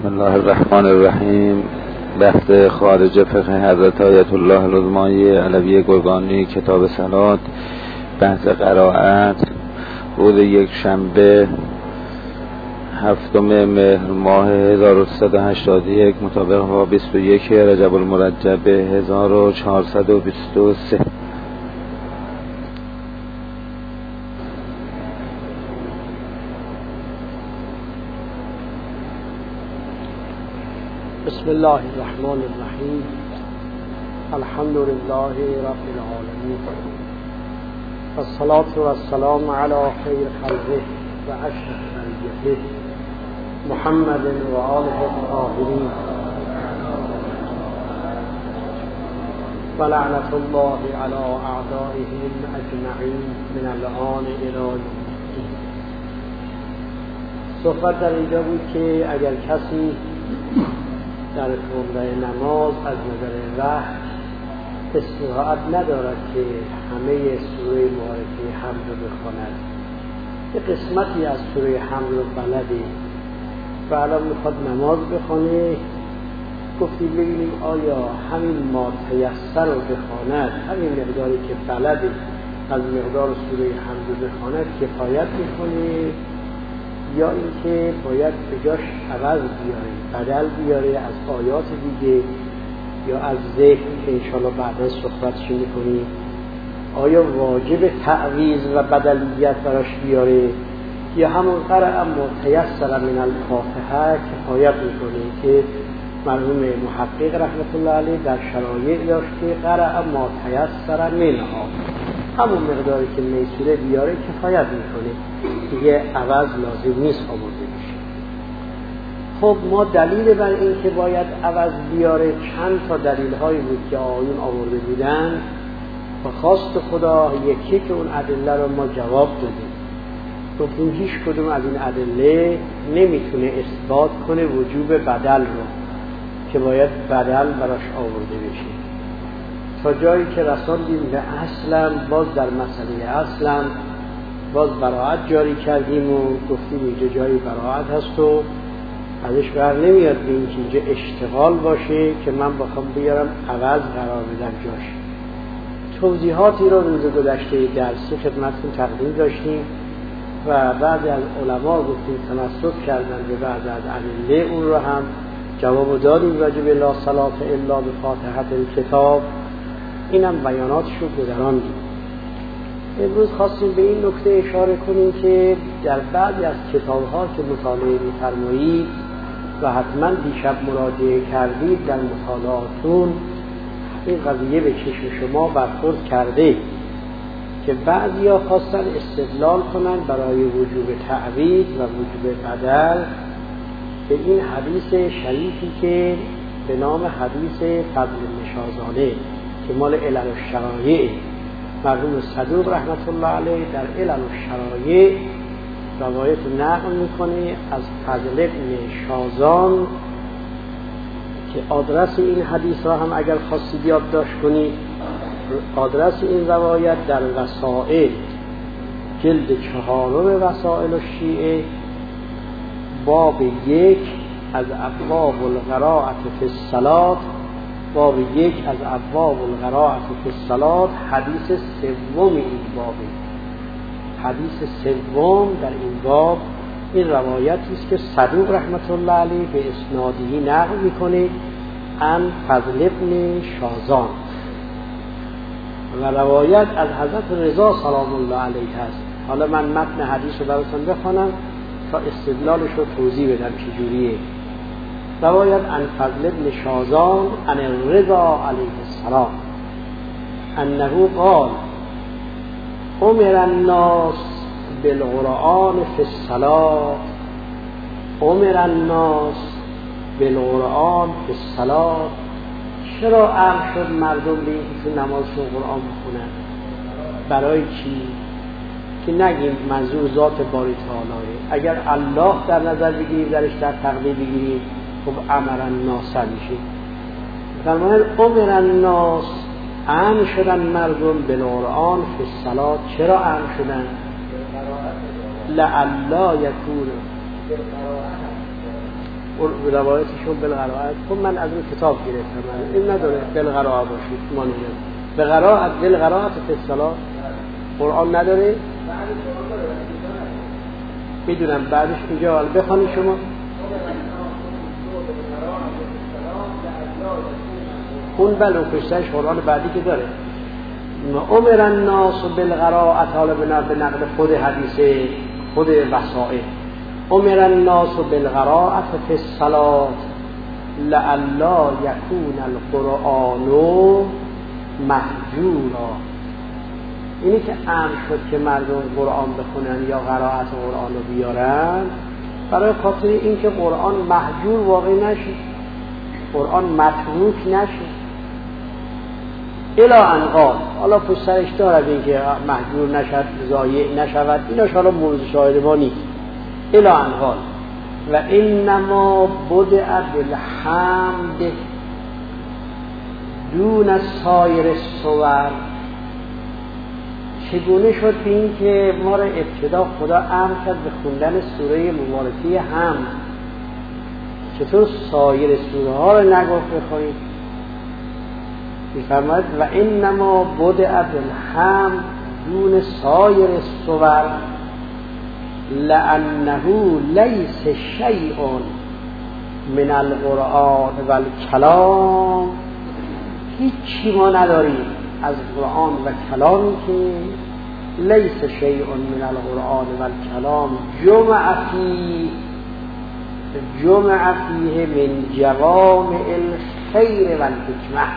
الله الرحمن الرحیم. بحث خارج فقه حضرت آیت الله العظمایی علوی گرگانی، کتاب صلات، بحث قرائت، روز یک شنبه 7 مهر ماه 1381 مطابق با 21 رجب المرجب 1423. بسم الله الرحمن الرحیم. الحمد لله رب العالمین والصلاة والسلام علی خیر خلقه و اشرف بریته محمد و آله الطاهرین و لعنت الله علی اعدائهم اجمعین من الآن الی یوم الدین. صحبت در اینجا بود که اگر کسی در خونده نماز از نظر وقت استطاعت ندارد که همه سوره مبارکه حمد رو بخواند، یه قسمتی از سوره حمد رو بلده و الان میخواد نماز بخونه، گفتیم ببینیم آیا همین ما تیسر رو بخواند، همین مقداری که بلده از مقدار سوره حمد رو بخواند کفایت میکنه یا اینکه باید به جاش عوض بیاره، بدل بیاره از آیات دیگه یا از ذکر که انشاءالله بعدا صحبتش میکنیم. آیا واجب تعویض و بدلیت براش بیاره یا همون قرأ متیسر من الفاتحه کفایت میکنه که مرحوم محقق رحمت الله علیه در شرایع داشت که قرأ متیسر منها، همون مقداری که میسوره بیاره کفایت میکنه، دیگه عوض لازم نیست آورده بشه. خب ما دلیل بر این که باید عوض بیاره چند تا دلیل هایی بود که آیون آورده بودن و خواست خدا یکی که اون ادله رو ما جواب دادیم. گفتیم هیچ کدوم از این ادله نمیتونه اثبات کنه وجوب بدل رو که باید بدل براش آورده بشه، تا جایی که رساندیم به اصلا. باز در مسئله اصلا باز براعت جاری کردیم و گفتیم اینجا جایی براعت هست و ازش بر نمیاد به این که اینجا اشتغال باشه که من بخوام بیارم عوض قرار بدم جاش. توضیحاتی رو روز گذشته درسی خدمتتون تقدیم داشتیم و بعضی از علما گفتیم تمسک کردن به بعضی از ادله، اون رو هم جواب دادیم راجع به لا صلاة الا بفاتحة الکتاب، اینم بیاناتش رو گذراندیم. امروز خواستیم به این نکته اشاره کنیم که در بعضی از کتاب‌ها که مطالعه می‌فرمایید و حتما دیشب مراجعه کردید در مطالعاتون، این قضیه به چشم شما برخورد کرده که بعضیا خواستن استدلال کنن برای وجوب تعویض و وجوب بدل به این حدیث شریفی که به نام حدیث فضل نشازانه که مال علل الشرایع، مرحوم صدوق رحمت الله علیه در علل الشرایع روایت نقل میکنه از فضل ابن شازان که آدرس این حدیث را هم اگر خواستید یادداشت کنید، آدرس این روایت در وسائل جلد 4 وسائل الشیعه باب 1 از ابواب القراءة فی الصلاة، باب 1 از ابواب القراءة فی الصلاة، حدیث سوم این بابه، حدیث سوم در این باب این روایتی است که صدوق رحمت الله علیه به اسنادی نقل میکنه عن فضل ابن شازان و روایت از حضرت رضا سلام الله علیه هست. حالا من متن حدیث رو براتون بخونم تا استدلالش رو توضیح بدم چجوریه. روایت عن فضل ابن شازان عن الرضا علیه السلام انه قال امر الناس بالقرآن فی الصلاة، امر الناس بالقرآن فی الصلاة. چرا امر شد مردم به این که نمازشون قرآن بخونن؟ برای چی؟ که نگیم منظور ذات باری تعالیه. اگر الله در نظر بگیریم، درش در تقدیر بگیریم، خب امر الناس میشه. فرمایند امر الناس، امر شدن مردم بالقرآن فی الصلاة. چرا امر شدن؟ لعلا یکون روایتشون بالقراءت. خب من از این کتاب گرفتم، این نداره بالقراءت باشید، ما نمیدونم بالقراءت بالقراءت فی الصلاة قرآن نداره. میدونم بعدش اینجا بخونید شما. اون بله پشتش قرآن بعدی که داره امر الناس بالقراءت، حالا به نقل خود حدیث خود وسائل، امر الناس بالقراءت فی الصلاة لئلا یکون القرآن مهجورا. اینی که امر شد که مردم قرآن بخونن یا قرائت قرآن رو بیارن برای خاطر این که قرآن مهجور واقع نشه، قرآن متروک نشه. الی ان قال، حالا پسرش دارد این که مهجور نشد ضایع نشود، ایناش حالا مورد شاهد ما نیست. الی ان قال و انما بدأ بالحمد دون سایر الصور. چگونه شد به این که ما را ابتدا خدا امر کرد به خوندن سوره مبارکه حمد، چطور سایر سوره ها رو نگفت بخونید؟ میفرماید و انما بدأ بالحمد دون سایر الصور لأنه لیس شیء من القرآن و الکلام. هیچی ما نداریم از قرآن و کلامی که لیس شیء من القرآن و الکلام جمع فیه من جوامع الخیر و الحکمه.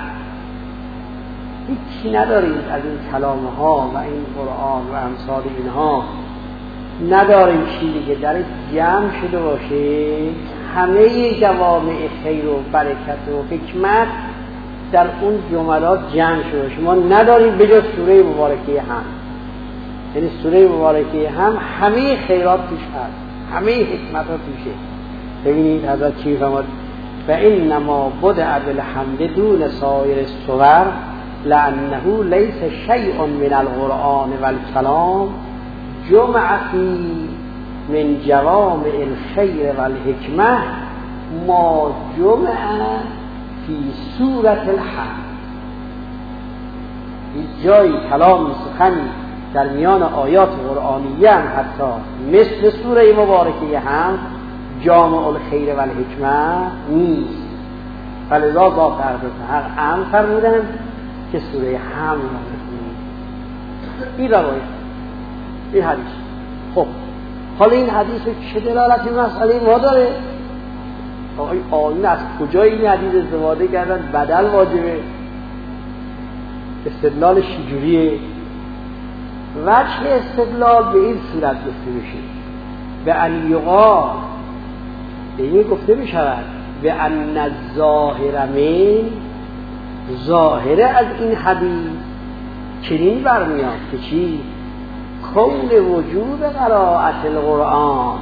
هیچی نداریم از این کلام ها و این قرآن و امثال اینها، نداریم چیزی که درش جمع شده باشه همه جوامع خیر و برکت و حکمت در اون جملات جمع شده باشه. ما نداریم بجز سوره مبارکه هم، یعنی سوره مبارکه هم همه خیرات توش هست، همه حکمت ها توشه. ببینید حضرت چی فرمود؟ فانما بدأ بالحمد دون سایر الصور لأنه لیس شیء من القرآن و الکلام جمع فی من جوامع الخیر و الحکمه ما جمع فی سورة الحمد. این جایی کلام سخنی در میان آیات قرآنیه هم حتی مثل سوره مبارکه هم جامع الخیر و الحکمه نیست. فلذا ذات حق امر فرمودن که سوره حمد رو بخونید. این روایت، این حدیث. خب حالا این حدیث چه دلالتی مسئله ما داره؟ آیین از کجا این حدیث استفاده کردن؟ بدل واجبه، استدلال شجوریه. وجه استدلال به این صورت گفته میشه به ان یقال، به این گفته میشود به ان الظاهر من، ظاهره از این حدیث چنین برمیاد که چی؟ کون وجوب قرائت القرآن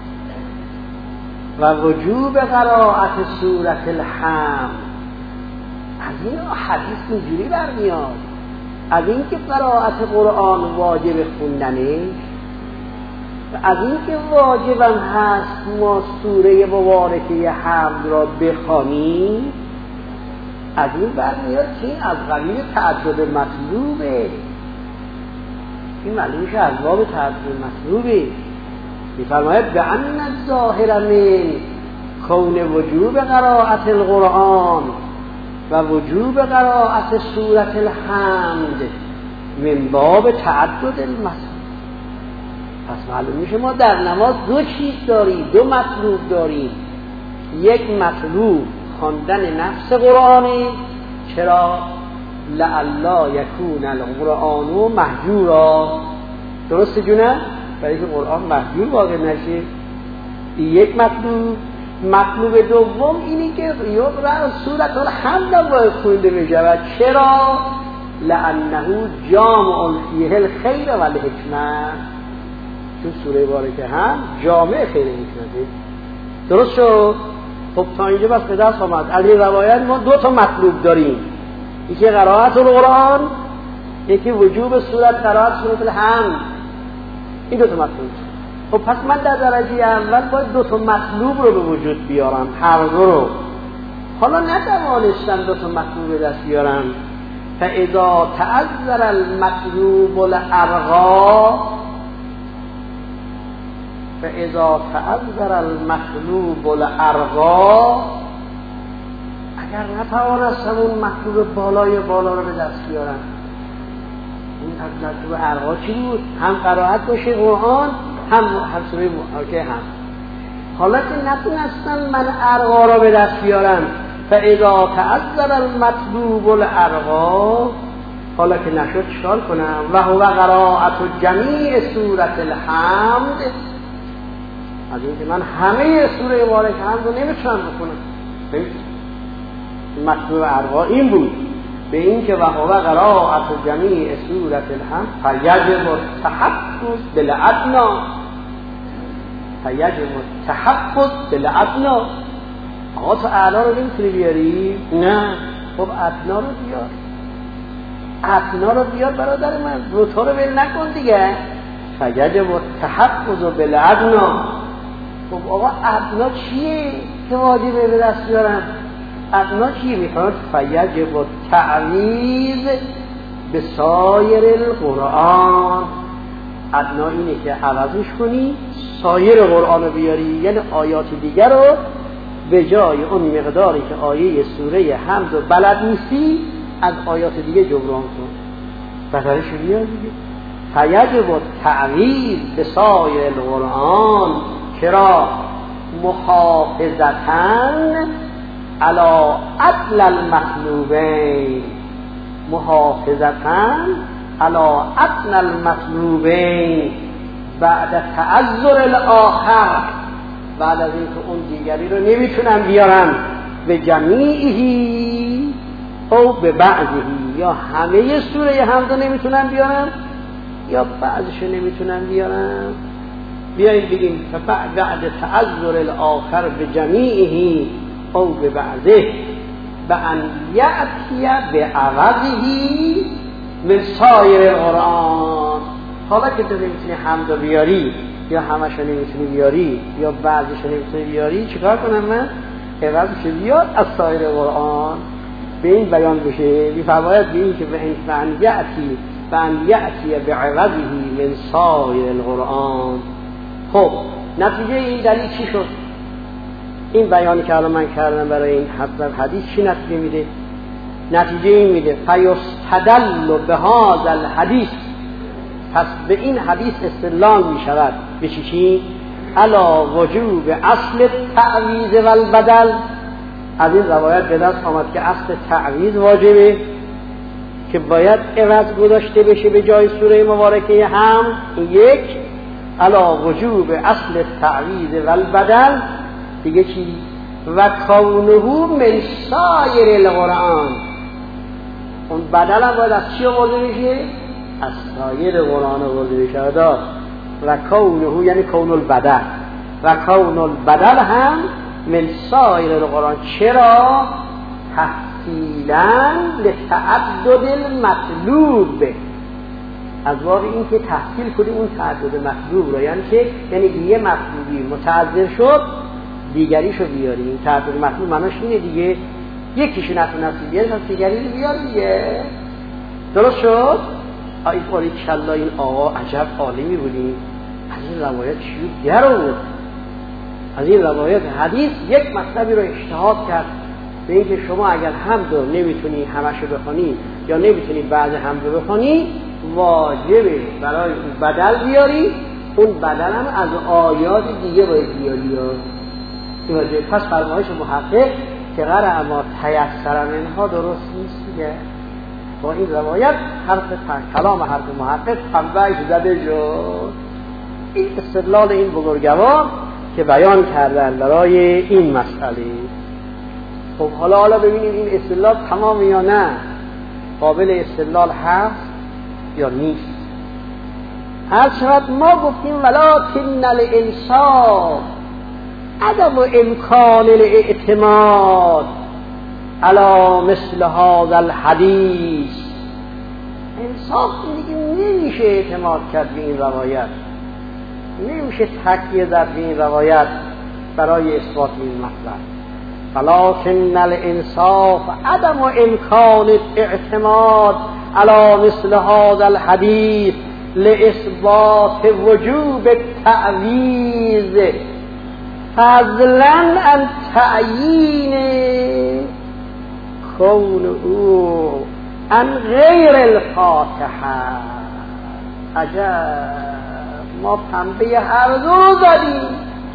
و وجوب قرائت سورة الحمد. از این حدیث اینجوری برمیاد، از این که قرائت قرآن واجب خوندنه و از این که واجبم هست ما سوره مبارکه حمد را بخوانیم. از این برمیاد که از قبیل تعدد مطلوبه، این معلومش از باب تعدد مطلوبه. می‌فرماید به ان الظاهر من کون وجوب قرائت القرآن و وجوب قرائت سورة الحمد من باب تعدد المطلوب. پس معلوم میشه ما در نماز دو چیز داریم، دو مطلوب داریم. یک مطلوب خواندن نفس قرآنه، چرا؟ لعلا یکون القرآن مهجورا. درسته جونه؟ برای که قرآن مهجور واقع نشه. یک مطلوب. مطلوب دوم اینی که یقرأ سورة الحمد باید خونده بشود. چرا؟ لأنه جامع فیه الخیر و الحکمه. چون سوره بارکه هم جامع خیر حکمته. درست شد؟ خب تا اینجا بس به دست آمد. از این روایت ما دو تا مطلوب داریم، یکی قرائت القرآن، یکی وجوب سورت قرائت سورة الحمد. این دو تا مطلوب. خب پس من در درجه اول باید 2 تا مطلوب رو به وجود بیارم، هر دو رو. حالا نتوانستم 2 تا مطلوب به دست بیارم. فاذا تعذر المطلوب الارغا، فاذا تعذر المطلوب الارغا، اگر نتوانستم اون مطلوب بالا رو به دست بیارم. این مطلوب ارغا چی بود؟ هم قرائت باشه قرآن، هم سوره که هم. حالا که نتونستم من ارغا را به دست بیارم، فاذا تعذر المطلوب الارغا، حالا که نشد چکار کنم؟ و هو قرائت جمیع سورة الحمد، از اینکه من همه سوره مبارک حمد رو نمیتونم بکنم. مطلوب ارغا این بود، به این که و هو قرائت جمیع سورة الحمد فیجب التحفظ بالادنا، فیجب التحفظ بالادنا. آقا تو اعلا رو نمیتونی بیاری؟ نه. خب ادنا رو بیار، ادنا رو بیار برادر من، روتا رو بل نکن دیگه. فیجب التحفظ بالادنا. خب آقا ادنا چیه که واجبه به دست بیارم؟ ادنا چیه؟ میخواد فیجب التعویض به سایر القرآن. ادنا اینه که عوضش کنی سایر قرآن رو بیاری، یعنی آیات دیگر رو به جای اون مقداری که آیه سوره حمد و بلد نیستی از آیات دیگه جبران کن. بهترش بیار دیگه. فیجب التعویض به سایر القرآن، چرا؟ محافظتن علی عدل المطلوبین، محافظتن علی عدل المطلوبین بعد تعذر الاخر، بعد از اینکه اون دیگری رو نمیتونم بیارم، به جمیعی او به بعضی، یا همه سوره حمد رو نمیتونم بیارم یا بعضش رو نمیتونم بیارم. بیایید بگیم بعد تعذر الاخر به جمیعی او به بعضه به ان یأتی به عوضه من سایر القرآن. حالا که تو نمیتونی حمد رو بیاری یا همش رو نمیتونی بیاری یا بعضش رو نمیتونی بیاری، چیکار کنم من؟ عوضش رو بیار از سایر قرآن. به این بیان بشه میفرماید به این که به ان یأتی به عوضه من سایر القرآن. خب نتیجه این دلیل چی شد؟ این بیانی که الان من کردم برای این حدیث چی نتیجه میده؟ نتیجه این میده فیستدل به هذا الحدیث، پس به این حدیث استدلال می شود به چی؟ علا وجوب اصل تعویض و البدل. از این روایت به دست آمد که اصل تعویض واجبه که باید عوض گذاشته بشه به جای سوره مبارکه هم. یک علا وجوب اصل تعویض و البدل. دیگه چی؟ و کونه من سایر القرآن. اون بدل هم باید از چی آورده بشه؟ از سایر قرآن آورده بشه. و کونه یعنی کون البدل، و کون البدل هم من سایر القرآن. چرا؟ تحصیلا لتعدد المطلوب، از باب این که تحصیل کنی اون تعدد مطلوب رو، یعنی که یه مطلوبی متعذر شد دیگریشو بیاری. این تعدد مطلوب معناش اینه دیگه، یکیشو نتونستی بیاری پس دیگری رو بیار دیگه. درست شد؟ آی باری کلا این آقا عجب عالمی بودیم، از این روایت چیو در آورد، از این روایت حدیث یک مطلبی رو اجتهاد کرد به اینکه شما اگر حمد رو نمیتونی همشو بخونی یا نمیتونی بعض حمد رو بخونی، واجبه برای اون بدل بیاری. اون بدل هم از آیات دیگه باید بیاری. پس فرمایش محقق که قرأ ما تیسر منها درست نیست دیگه. با این روایت کلام حرف محقق پنبهش زده شد. این استدلال این بزرگوار که بیان کردن برای این مسئله. خب حالا ببینید این استدلال تمام یا نه، قابل استدلال هست یا نیست. هر شود ما گفتیم ولکن الانصاف عدم امکان الاعتماد علی مثل هذا الحدیث. انصاف دیگه نمیشه اعتماد کرد به این روایت. نمیشه تکیه در این روایت برای اثبات این مطلب. ولکن الانصاف عدم امکان اعتماد على مثل هذا الحديث لاثبات وجوب التعویض فضلا عن تعیین كونه عن غیر الفاتحه. عجب، ما پنبه هر دو زدیم،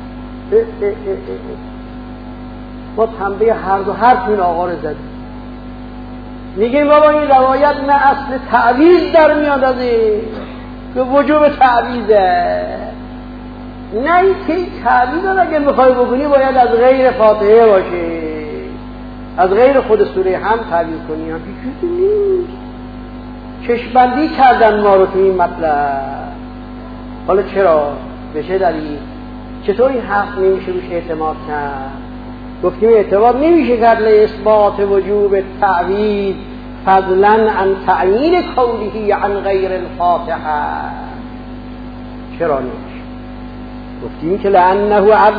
ما پنبه هر دو حرف این آقا رو زدیم. میگیم بابا این روایت نه اصل تعویض در میاد از این که وجوب تعویضه، نه این که تعویض رو اگه میخوای بکنی باید از غیر فاتحه باشه، از غیر خود سوره هم تعویض کنی. هم چیزی نیست، چشم‌بندی کردن ما رو تو این مطلب. حالا چرا؟ به چه دلیل؟ چطور این حق نمیشه روش اعتماد کرد؟ گفتیم اعتماد نمیشه کرد لاثبات وجوب تعویض فضلا عن تعیین قوله عن غیر الفاتحه. چرا نمیشه؟ گفتیم که لانه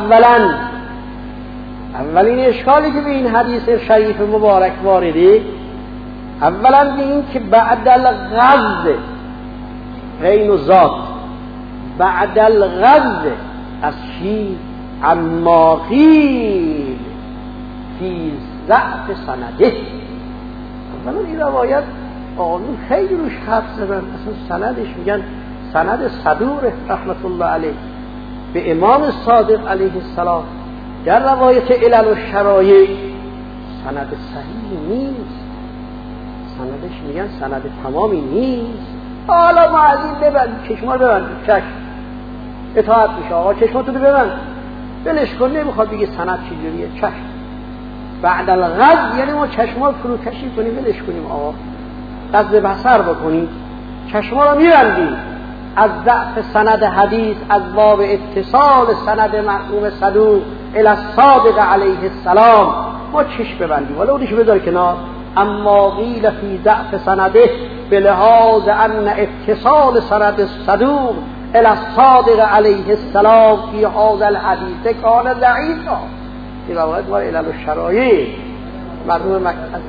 اولین اشکالی که به این حدیث شریف مبارک وارده، اولا به این که بعد الغض غین و ذات، بعد الغض از چی؟ اما قیل فی ضعف سنده. اولا این روایت آقایون خیلی روش حرف زدن، اصلا سندش میگن سند صدور رحمت الله علیه به امام صادق علیه السلام در روایت علل و شرایع سند صحیح نیست، سندش میگن سند تمامی نیست. حالا ما از این ببند، چشما ببند، چشم اطاعت میشه آقا، چشماتو ببند، بلش کن، نمیخواد بگه سند چجوریه، چشم. بعد الغض یعنی ما چشما رو فروکشی کنیم، بلش کنیم آقا، غض بصر بکنیم، چشما رو میبندیم. از ضعف سند حدیث، از باب اتصال سند مرحوم صدوق الی الصادق علیه السلام ما چشم ببندیم، ولی اونش بذار کنار. اما قیل فی ضعف سنده به لحاظ ان اتصال سند صدوق الی الصادق علیه السلام فی هذا الحدیث کان ضعیفا. این روایت ما علل الشرایع مرحوم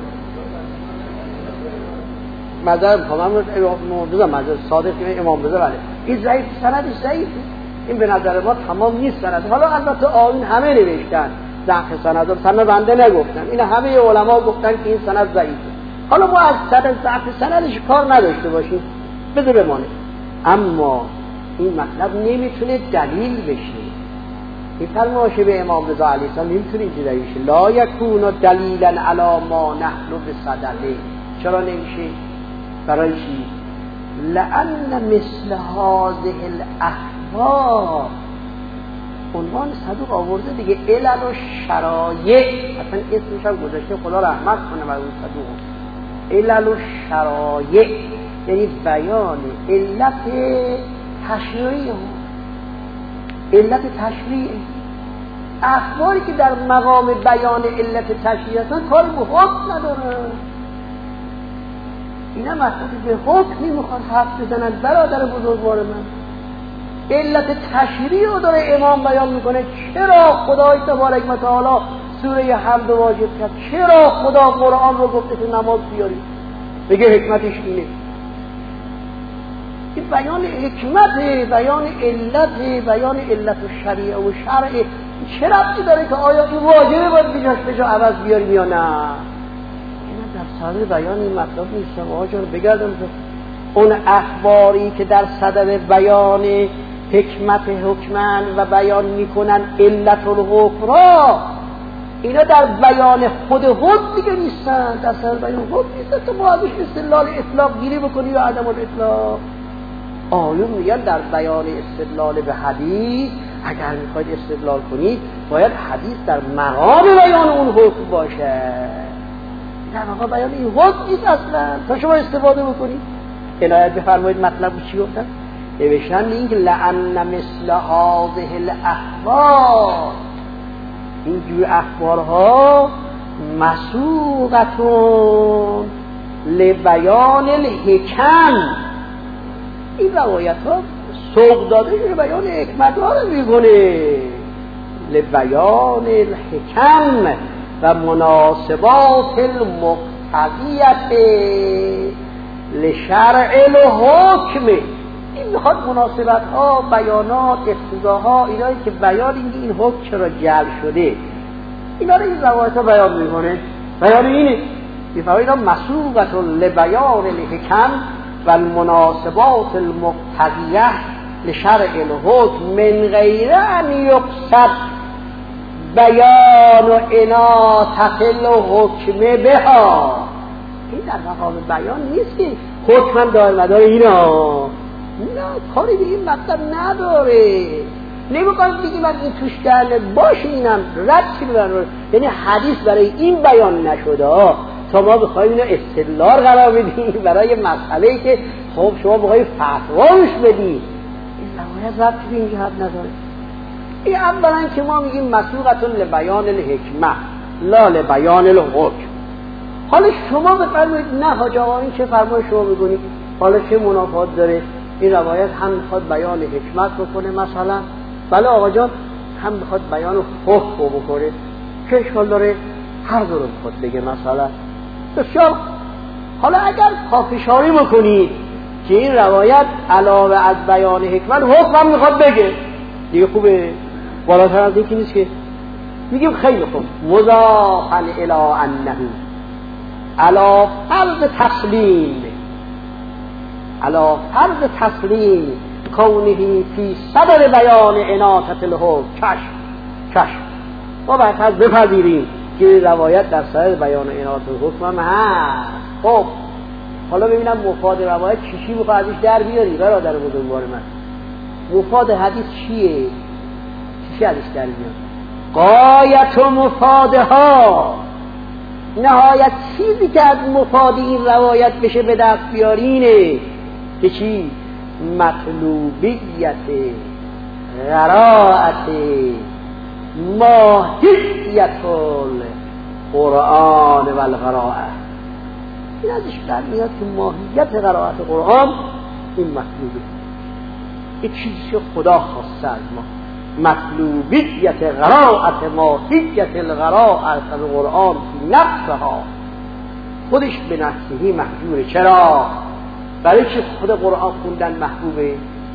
مذهب مذهب صادق امام رضا علیه این ضعیف، سندش ضعیفه، این به نظر ما تمام نیست سند. حالا البته آیین همه نوشتن ضعف سند، همه بنده نگفتن، این همه علما گفتن که این سند ضعیفه. حالا ما از ضعف سندش کار نداشته باشیم، بده بمانه. اما این مطلب نمیتونه دلیل بشه. این فرمایش به امام رضا علیه السلام نمیتونه این دلیل بشه. لا یکون دلیلا علی ما نحن بصدده. چرا نمیشه؟ برای چی؟ لأن مثل هذه الاحوال، عنوان صدوق آورده دیگه، علل و شرایع، اصلا اسمش هم گذاشته، خدا رحمت کنه بر اون صدوق. علل و شرایع یعنی بیان علت تشریع، علت تشریع، اخباری که در مقام بیان علت تشریع هستن کار به حکم ندارن. اینا مطلب به حکمی میخوان حرف بزنن. برادر بزرگوار من، علت تشریع رو داره امام بیان میکنه. چرا خدای تبارک و تعالی سوره حمد واجب کرد؟ چرا خدا قرآن رو گفته که نماز بیاری؟ بگه حکمتش اینه. این بیان حکمت، بیان علت، بیان علت و شریعه و شرع. چه ربطی داره که آیا این واجبه باید بیجاش بجا عوض بیاریم یا نه؟ در صدر بیان این مطلب نیستم آقا جان. بگردم اون اخباری که در صدر بیان حکمت حکمن و بیان میکنن علت الحکم را، اینا در بیان خود دیگه نیستن، در صدر بیان خود نیستن. تو باید استدلال اطلاق گیری بکنی یا عدم الاطلاق. آیون میگن در بیان استدلال به حدیث، اگر میخواید استدلال کنید باید حدیث در مقام بیان اون حکم باشه. در مقام بیان این حکم نیست اصلا تا شما استفاده بکنید. عنایت بفرمایید مطلب چی گفتن؟ نوشتن این که لعن مثل هذه الاخبار، این جور اخبارها مسوقتون لبیان الحکم، این روایت ها سوق داده شده بیان حکمت ها رو میکنه. لبیان الحکم و مناسبات المقتضیت لشرع الحکم. این میخواد مناسبت ها، بیانات، اقتضاها، اینایی که بیان این حکم چرا جلب شده اینا رو این روایت ها بیان میکنه. بیان اینه اینا مسوقت لبیان الحکم و المناسبات المقتضیه لشرع الحکم من غیر ان یقصد بیان و اناطت الحکم بها. این در مقام بیان نیست که حکم دار مدار اینا، نه کاری به این مطلب نداره. نمیخوایم بگیم از این توش کرده باشه، اینم رد چی ببرن. یعنی حدیث برای این بیان نشده تا ما بخوایم اینو استدلال قرار بدیم برای مسئله‌ای که خب شما بخواید فتواش بدید. این روایت رد به این جهت نداره. این اولا که ما میگیم مسوقتون لبیان الحکمه لا لبیان الحکم. حالا شما بفرمایید نه حاج آقا این چه فرمای شما میگونید، حالا چه منافات داره؟ این روایت هم میخواد بیان حکمت بکنه مثلا، بله آقا جان، هم میخواد بیان حکم بکنه، چه اشکال داره؟ هر دو رو میخواد بگه مثلا. بسیار. حالا اگر پافشاری بکنید که این روایت علاوه از بیان حکمت حکم هم میخواد بگه دیگه خوبه، بالاتر از این که نیست که میگیم خیلی خوب مضافا الی انه علی فرض تسلیم، علی فرض تسلیم کونه فی صدر بیان اناطت الحکم. چشم ما باید بپذیریم که روایت در صدر بیان اناطت الحکم هم هست. خب حالا ببینم مفاد روایت چی بخواه ازش در بیاری برادر بزرگوار من. مفاد حدیث چیه؟ چی ازش در بیاری؟ غایت و مفادها، نهایت چیزی که از مفاد این روایت بشه به دست بیارینه که چی؟ مطلوبیت قرائت ماهیت القرآن و القراءه. این ازش در میاد که ماهیت قرائت قرآن این مطلوبه، این چیزی که خدا خواسته از ما. مطلوبیت قرائت ماهیت القراءه القرآن فی نفسها، خودش به نفسهی محجوره. چرا؟ برای چه خود قرآن خوندن محبوبه؟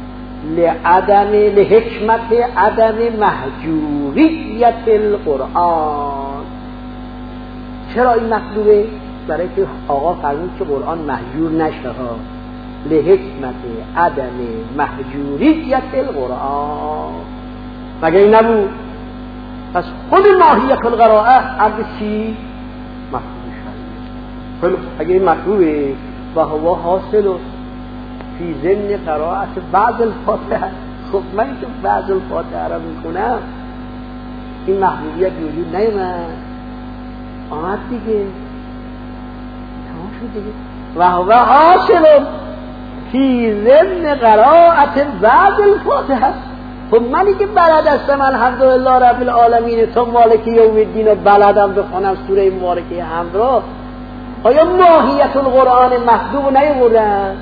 لحکمت عدم محجوریت القرآن. چرا این مطلوبه؟ برای که آقا فرمود که قرآن محجور نشه ها. لحکمت عدم محجوریت القرآن. مگه این نبود؟ پس خود ماهیت القراءه عرض چی؟ مطلوب شد. اگه این مطلوبه و هوا حاصل فی ضمن قرائت بعض الفاتحه، خب من که بعض الفاتحه را میکنم این محبوبیت وجود نیامد، آمد دیگه، تمام شد دیگه. و هوا حاصل فی ضمن قرائت بعض الفاتحه. خب منی که بلد هستم الحمدلله رب العالمین تا مالک یوم الدین و بلدم بخونم سوره مبارکه حمد را، آیا ماهیت القرآن محدود نیاوردن؟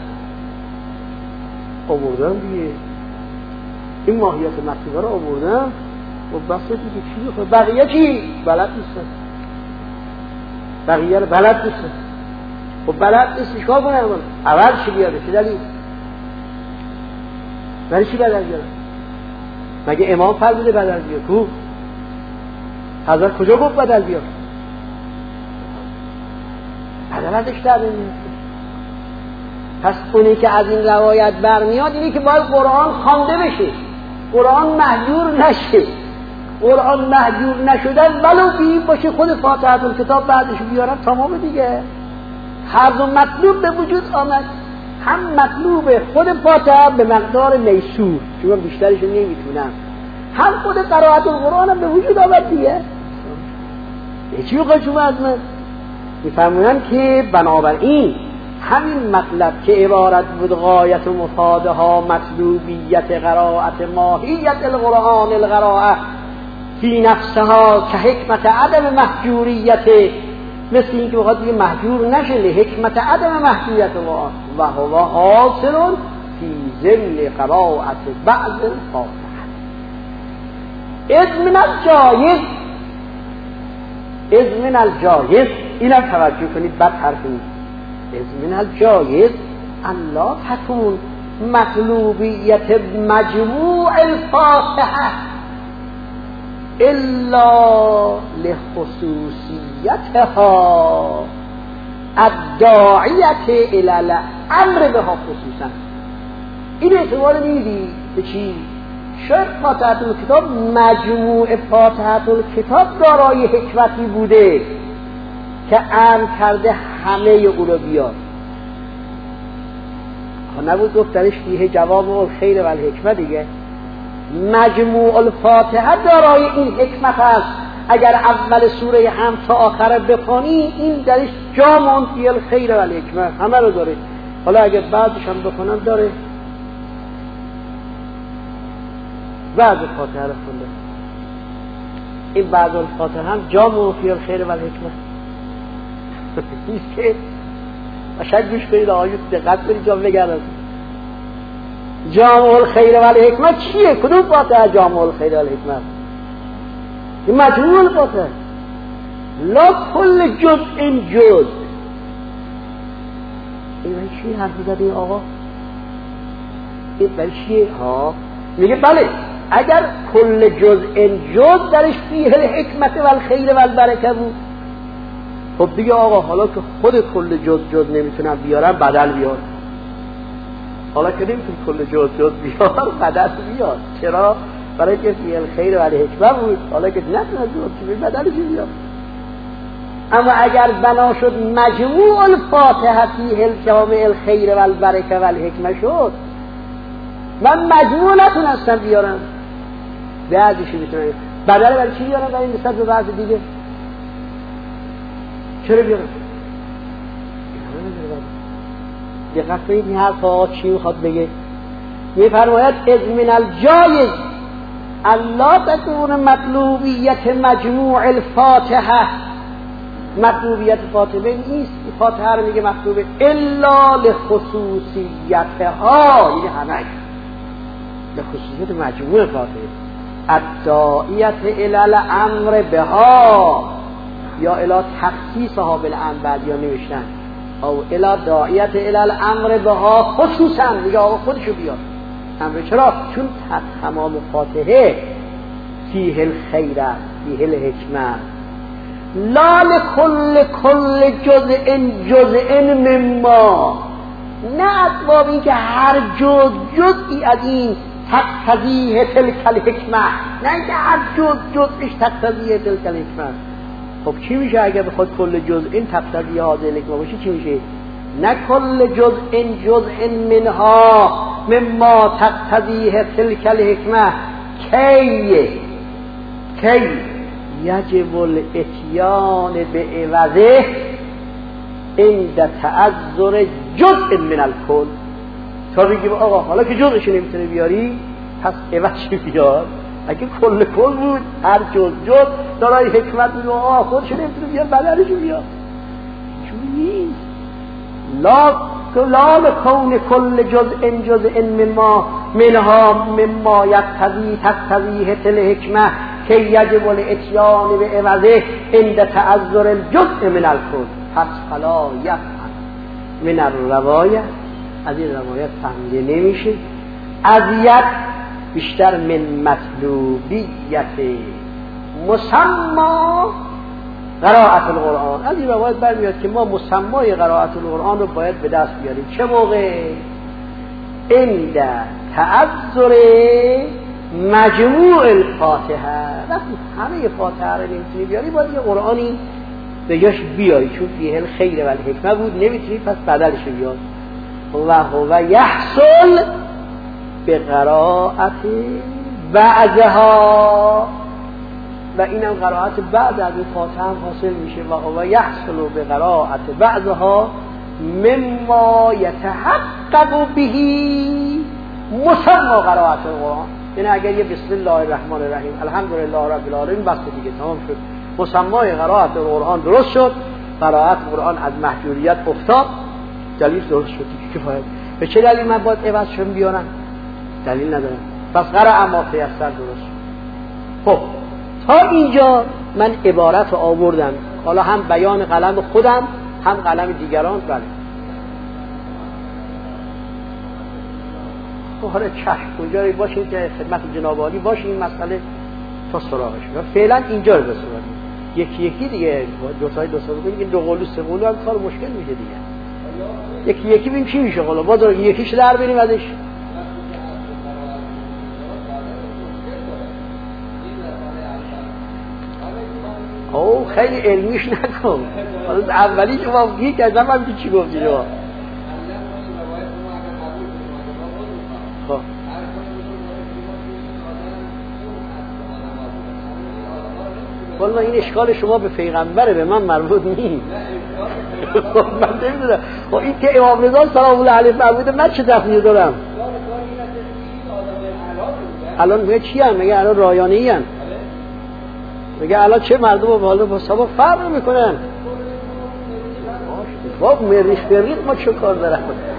آوردن دیگه. این ماهیت محدود را آوردن و بس دیگه چی بخواد؟ بقیه چی؟ بلد نیستن. بقیه بلد نیستن. خب بلد نیست چیکار کنن؟ اول چی بیاره؟ چه دلیل؟ برای چی بدل بیاره؟ مگه امام فرموده بدل بیار؟ کو؟ حضرت کجا گفت بدل بیار؟ بدل ازش در نمیاد. پس اونی که از این روایت برمیاد اینی که باید قرآن خوانده بشه، قرآن مهجور نشه. قرآن مهجور نشدن ولو بی باشه خود فاتحه الکتاب بعدش بیارن تمام دیگه. هر دو مطلوب به وجود آمد، هم مطلوب خود فاتحه به مقدار میسور چون بیشترش نمیتونم، هم خود قرائت القرآن هم به وجود آمد دیگه. چی بخواد شما از من؟ میفرمونن که بنابراین همین مطلب که عبارت بود غایت و مفادها مطلوبیت قرائت ماهیت القرآن القراءه فی نفسها که حکمت عدم محجوریت، مثل این که بخواد دیگه محجور نشه لحکمت عدم محجوریت و هو حاصل فی ضمن قراءت بعض الفاتحه. اذ من الجایز اینم توجه کنید، بد حرف نیست. اذ من الجایز الله تکون مطلوبیت مجموع الفاتحه الا لخصوصیتها الداعیت الی الامر بها خصوصا. این اعتبار میدی به چی؟ شاید فاتحه الکتاب، مجموع فاتحه الکتاب دارای حکمتی بوده که امر کرده همه او رو بیاد. نبود گفتنش فیه جوامع الخیر و الحکمه دیگه. مجموع الفاتحه دارای این حکمت است. اگر اول سوره هم تا آخر بخونی این درش جامع فی الخیر و الحکمه همه رو داره. حالا اگر بعدش هم بخونم داره، بعد فاتحه رو خونده، این بعد الفاتحه هم جامع فی الخیر و الحکمه نیست که باشد. گوش کنید آیوت دقت کنید جا بگردم جامع الخیر و الحکمه چیه؟ کدوم فاتحه جامع الخیر و الحکمه؟ این مجموع الفاتحه، لا کل جزء جز. این برای چیه حرف زده این آقا؟ این برای چیه؟ میگه بله اگر کل جزء جز درش فیه الحکمت و الخیر و البرکه بود، خب دیگه آقا حالا که خود کل جز نمیتونم بیارم بدل بیار. حالا که نمیتونم کل جز بیار بدل بیار. چرا؟ برای که فیه الخیر و الحکمه بود. حالا که نتونم جز بدلش بیار. اما اگر بنا شد مجموع الفاتحه فیه الجامع الخیر و البرکه و الحکمه شد، من مجموع نتونستم بیارم، بعدش میتونم بدل برای چی بیارم؟ برای نسبت به بعض دیگه چرا بیارم؟ دقت کنید این حرفا چی میخواد بگه. میفرماید اذ من الجایز الله تکون مطلوبیت مجموع الفاتحه. مطلوبیت فاتحه نیست، فاتحه رو میگه مطلوبه الا لخصوصیتها، یعنی همه لخصوصیت مجموع فاتحه. الداعیت الی الامر بها یا الی تخصیصها بالامر یا نوشتن او الی داعیت الی الامر بها خصوصا، میگه آقا خودشو بیار امر. چرا؟ چون تمام فاتحه فیه الخیر فیه الحکمه لا لکل جزء مما، نه اسباب این که هر جزئی از این تقتضیه تلک الحکمه، نه اینکه هر جزش تقتضیه تلک الحکمه. خب چی میشه اگر بخواد کل جزء تقتضیه هذه الحکمه باشه؟ چی میشه؟ نه کل جزء منها مما تقتضیه تلک الحکمه کی یجب الاتیان بعوضه عند تعذر جزء من الکل. تا بگیم آقا حالا که جزءش نمیتونه بیاری پس عوضش بیار. اگه کل بود هر جز دارای حکمت بود آقا خودش نمیتونه بیار بدلش بیار. چون نیست لا لکون کل جزء مما تقتضیه تل حکمه که یجب الاتیان بعوضه عند تعذر الجزء من الکل. پس فلا یفهم من الروایه، از این روایت فهمیده نمیشه اذیت بیشتر من مطلوبیت مسما قرائت القرآن. از این روایت برمیاد که ما مسمای قرائت القرآن رو باید به دست بیاریم. چه موقع؟ عند تعذر مجموع الفاتحه. وقتی همه فاتحه رو نمیتونی بیاری باید یه قرآنی بهش بیاری، چون فیه الخیر و الحکمه بود نمیتونی پس بدلش بیار. و هو یحصل به قرائت بعضها، و اینم قرائت بعد از فاتحه هم حاصل میشه. و هو یحصل به قرائت بعضها مما یتحقق بهی مسمى قرائت القرآن. یعنی اگر یه بسم الله الرحمن الرحیم الحمدلله رب العالمین بس دیگه تمام شد، مسمای قرائت القرآن درست شد، قرائت قرآن از محجوریت افتاد، دلیل درست شد کفایت. به چه دلیل من باید عوضشون بیارم؟ دلیل ندارم. پس قرأ ما تیسر درست. خب تا اینجا من عبارت رو آوردم، حالا هم بیان قلم خودم هم قلم دیگران. بله خب حالا چشم کجایی باشیم که خدمت جناب عالی باشیم این مسئله تا سراغش. فعلا اینجا رو بسازیم، یکی یکی دیگه دو تا بکنیم که دو قلو سه قلو هم کار مشکل میشه دیگه. یکی یکی ببین چی میشه. حالا باز یکیش در بریم ازش. او خیلی علمیش نکن. حالا اولی شما یک از هم چی گفتی شما؟ خب والله این اشکال شما به پیغمبره، به من مربوط نیست. من نمیدونم. خب این که امام رضا سلام الله علیه فرموده من چه تفسیری دارم؟ الان میگه چی هم؟ میگه الان رایانه‌ای ام. میگه الان چه مردم با حالا با سبا فرق میکنن. خب مریخ ما چه کار دارم؟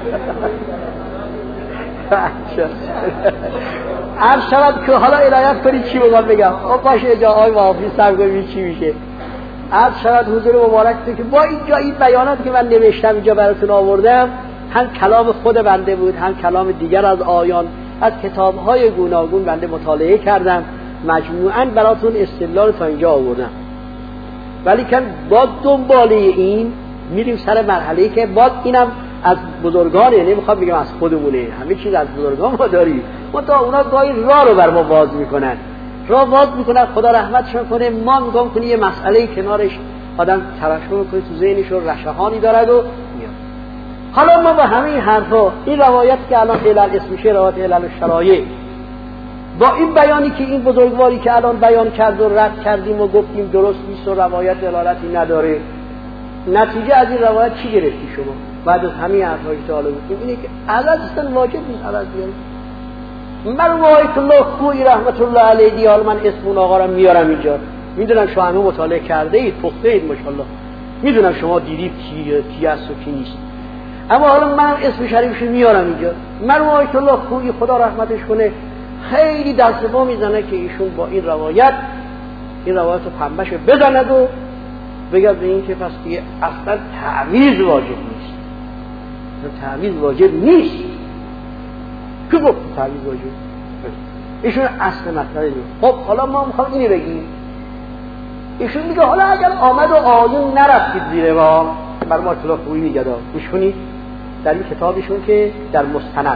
هر شب که حالا عنایت کنید چی بگم. خب باشه جا آقای وافی سرگومی چی میشه. هر شب حضور مبارک که با اینجا این بیانات که من نوشتم اینجا براتون آوردم هم کلام خود بنده بود، هم کلام دیگر از آیان از کتاب‌های گوناگون بنده مطالعه کردم، مجموعاً براتون استدلال تا اینجا آوردم. ولی که با دنباله این میریم سر مرحله‌ای که با اینم از بزرگانه، نمیخوام بگم از خودمونه، همه چیز از بزرگان ما داریم. تا اونا گاهی راه رو بر ما باز میکنن، خدا رحمتشون کنه. ما میگم کنی یه مسئله کنارش آدم ترشح کنه تو ذهنش و رشحانی دارد و میاد. حالا ما با همه این حرفا این روایت که الان علل اسمشه روایت علل الشرایع، با این بیانی که این بزرگواری که الان بیان کرد و رد کردیم و گفتیم درست نیست و روایت دلالتی نداره، نتیجه از این روایت چی گرفتی شما؟ بعد از همین حرفایی که حالا گفتیم اینه که عدد اصلا واجب نیست عدد بیاریم. من آیت الله خویی رحمت الله علیه دیال من اسم اون آقا رو میارم اینجا. میدونم شما همه مطالعه کرده اید، پخته اید ماشاءالله، میدونم شما دیدید کی است و کی نیست، اما حالا من اسم شریفش میارم اینجا. من آیت الله خویی خدا رحمتش کنه خیلی دست با میزنه که ایشون با این روایت رو پنبهشو بزند و بگه به این که پس دیگه اصلا تعویض واجب نیست. تعویض واجب نیست. که گفت تعویض واجب؟ ایشون اصل مطلب نیست. خب حالا ما میخوام اینی بگیم. ایشون میگه حالا اگر آمد و آیون نرفتید زیر ما، بر ما اطلاع خوبی میگه دا گوش کنید در این کتابشون که در مستند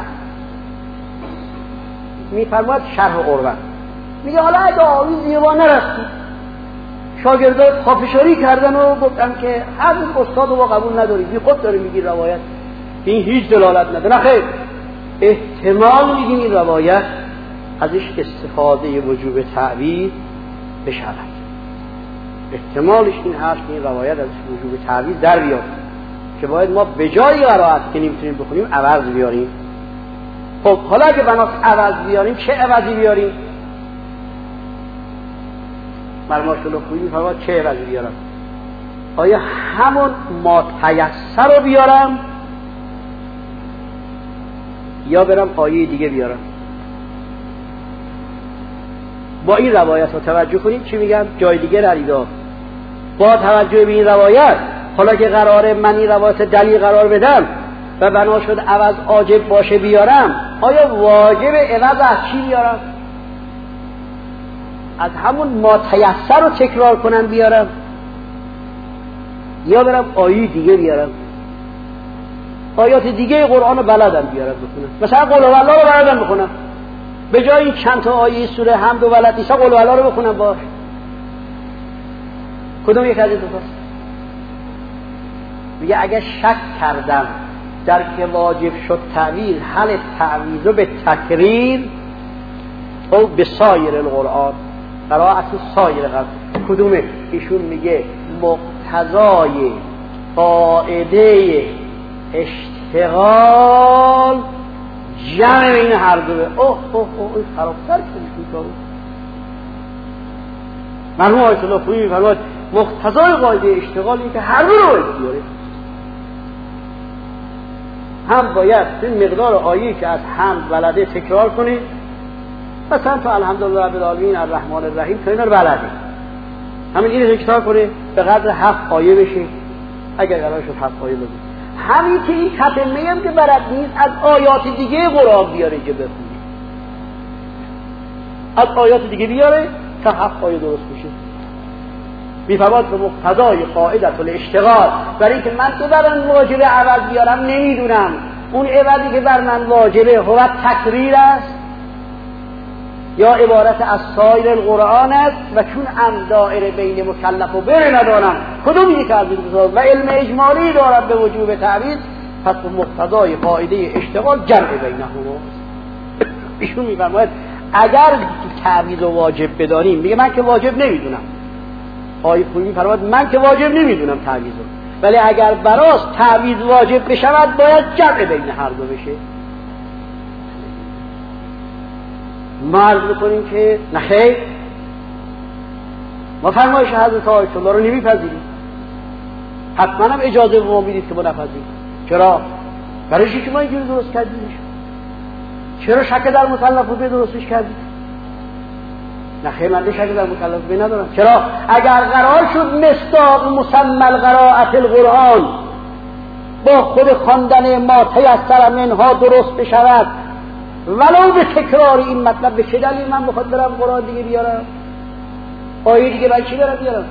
میفرماید شرح عروه، میگه حالا اگر آیون زیر ما نرفتید، شاگردان پافشاری کردن و گفتن که هر استاد رو قبول ندارید، بی خود داره میگی روایت این هیچ دلالت نداره. نه خیر، احتمال میگیم این روایت ازش استفاده وجوب تعویض بشود. احتمالش این هست که این روایت از وجوب تعویض در بیاد که باید ما به جای قرائت که نمیتونیم بخونیم عوض بیاریم. خب حالا اگه بناس عوض بیاریم چه عوضی بیاریم؟ مرماشلو خویی فرمود چه عوضی بیارم؟ آیا همون ما تیسر رو بیارم یا برم آیه دیگه بیارم؟ با این روایت رو توجه کنید چی میگم، جای دیگه نریدا. با توجه به این روایت، حالا که قراره من این روایت دلیل قرار بدم و بنا شد عوض واجب باشه بیارم، آیا واجب عوض از چی بیارم؟ از همون ما تیسر رو تکرار کنم بیارم یا برم آیه دیگه بیارم؟ آیات دیگه قرآن رو بلدم بیارم بخونم، مثلا قل هو الله رو بلدم بخونم، به جای این چند تا آیه سوره حمد و بلد نیستم قل هو الله رو بخونم باش. کدوم یک از این دو تاست؟ میگه اگه شک کردم در که واجب شد تعویض، حل تعویض رو به تکریر او به سایر القرآن، قرائت سایر قرآن کدومه؟ ایشون میگه مقتضای قاعده اشتغال جمع این هر دوه. اوه این خرابتر کنیشون کارو. مرحوم آیت الله خویی می‌فرماید مقتضای قاعده اشتغال این که هر دو رو باید بیاره. هم باید این مقدار آیه‌ای که از حمد بلده تکرار کنی. مثلا تو الحمدلله رب العالمین الرحمن الرحیم تو اینا رو بلدی، همین اینو تکرار کنی به قدر 7 آیه بشه، اگر قرار شد 7 آیه بگی. همین که این تتمه هم که بلد نیست از آیات دیگه قرآن بیاره که بخونی، از آیات دیگه بیاره تا 7 آیه درست بشه. میفرماد به مقتضای قاعدت الاشتغال، برای اینکه من که بر من واجب عوض بیارم نمیدونم اون عوضی که بر من واجبه هو تکریر است یا عبارت از سایر القرآن است، و چون ام دائره بین مکلف و بر ندارم کدوم یک از این بزرگ و علم اجمالی دارد به وجوب تعویض، پس به مقتضای قاعده اشتغال جمع بینهما. ایشون میفرماید اگر تعویض و واجب بدانیم، میگه من که واجب نمیدونم، آیه خوبی فرمود من که واجب نمیدونم تعویض رو، ولی اگر براست تعویض واجب بشود باید جمع بین هر دو بشه. ما عرض میکنیم که نخیر، ما فرمایش حضرت آیت الله رو نمیپذیریم، حتما هم اجازه به ما میدید که ما نپذیریم. چرا؟ برای چی که ما اینجوری درست کردیمش؟ چرا شک در مکلف به درستش کردیم؟ نخیر، من شک در مکلف به ندارم. چرا؟ اگر قرار شد مصداق مسمى القراءة القرآن با خود خواندن ما تیسر منها درست بشود، ولو به تکرار این مطلب، به چه دلیل من بخواد برم قرآن دیگه بیارم، آیه دیگه برای چی برم بیارم؟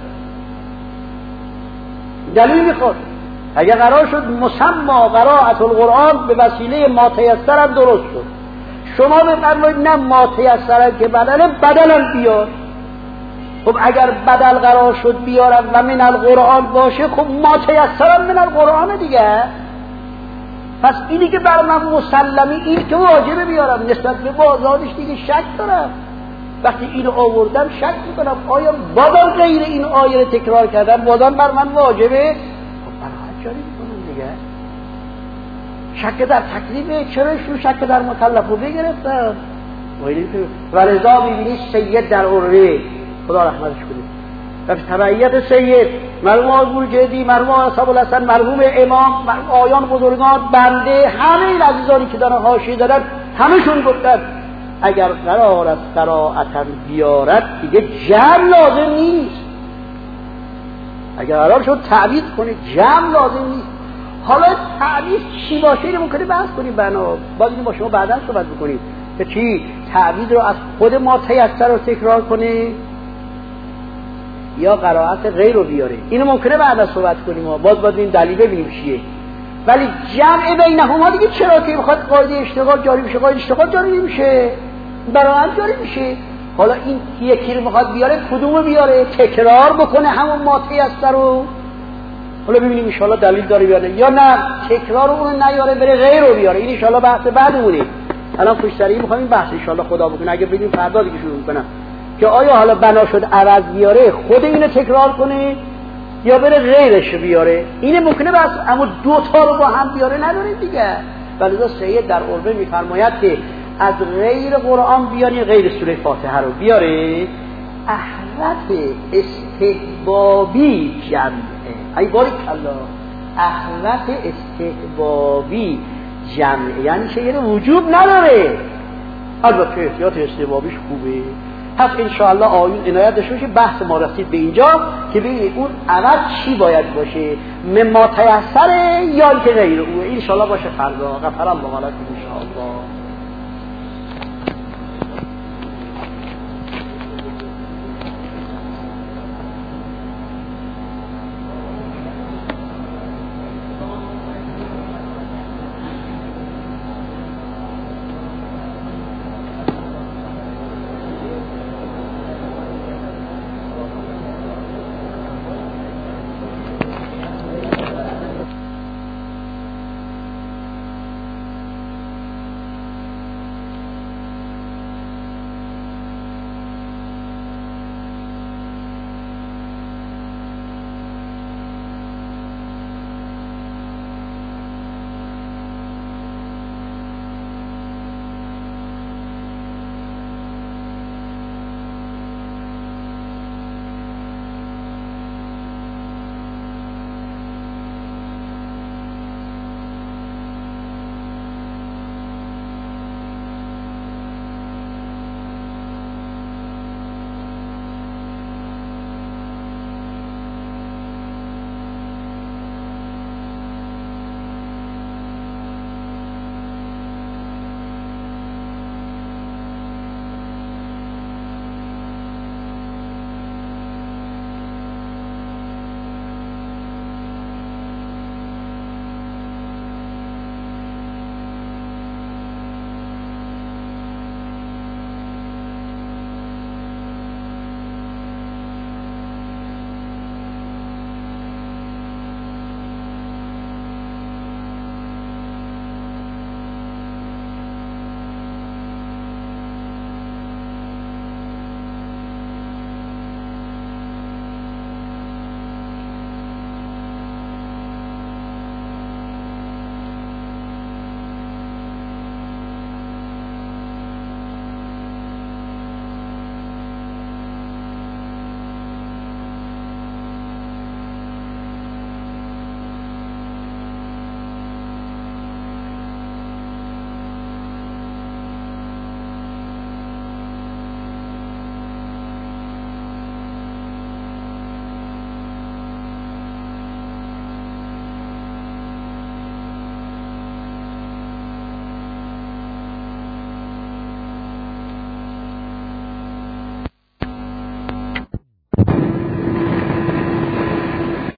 دلیل میخواد. اگر قرار شد مسمى قراءة القرآن به وسیله ما تیسر هم درست شد، شما بفرمایید نه ما تیسر که بدلم بیار. خب اگر بدل قرار شد بیارم و من القرآن باشه، خب ما تیسرم من القرآن دیگه. پس اینی که بر من مسلمی، این که واجبه بیارم، نسبت به بازارش دیگه شک دارم. وقتی اینو آوردم شک میکنم آیا بازم غیر این آیه رو تکرار کردم بازم بر من واجبه؟ خب برای جاری میکنم دیگه. شک در تکلیفه، چرا شو شک در مکلف رو بگرفتم؟ و رضا میبینی سید در عروه، خدا رحمتش کنه، و تبعیت سید مرحوم آقای جدی، مرحوم اصحاب الحسن، مرحوم امام، مرحوم آیان بزرگان، بنده، همه این عزیزانی که دارن حاشیه دادن همشون گفتن اگر قرار است قرائتاً بیارد دیگه جمع لازم نیست. اگر قرار شد تعویض کنه جمع لازم نیست. حالا تعویض چی باشه اینو ممکنه بحث کنیم، بنا باید با شما بعداً صحبت بکنیم که چی تعویض رو از خود ما تیسر رو تکرار کنه یا قرائت غیر رو بیاره. اینو ممکنه بعدا صحبت کنیم، باید این دلیل ببینیم چیه. ولی جمع بینهما دیگه چرا که بخواد قاعده اشتغال جاری بشه، قاعده اشتغال جاری نمیشه، برآمد جاری میشه. حالا این یکی رو میخواد بیاره، کدومو بیاره؟ تکرار بکنه همون ما تیسر رو. حالا ببینیم ان شاء الله دلیل داره بیاره یا نه تکرار اون نیاره بره غیر رو بیاره. این ان شاء الله بحث بعدمونه. الان پشت سر این میخوام این بحث ان شاء الله خدا بکنه، اگه ببینیم فردا دیگه شروع میکنم که آیا حالا بنا شد عوض بیاره خود اینو تکرار کنه یا بره غیرش بیاره. اینه ممکنه بس اما دو تا رو با هم بیاره نداره دیگه. ولذا سید در عربه میفرماید که از غیر قرآن بیاری، غیر سوره فاتحه رو بیاره، احرف استحبابی جمعه. ای بارک الله، احرف استحبابی جمعه یعنی شیء وجوب نداره، البته احتیاط استحبابیش خوبه. پس انشاءالله آیون عنایت داشته باشه. بحث ما رسید به اینجا که ببینید اون عوض چی باید باشه، مما تیسره یا که غیر اوه. انشاءالله باشه فردا. غفر الله لکم.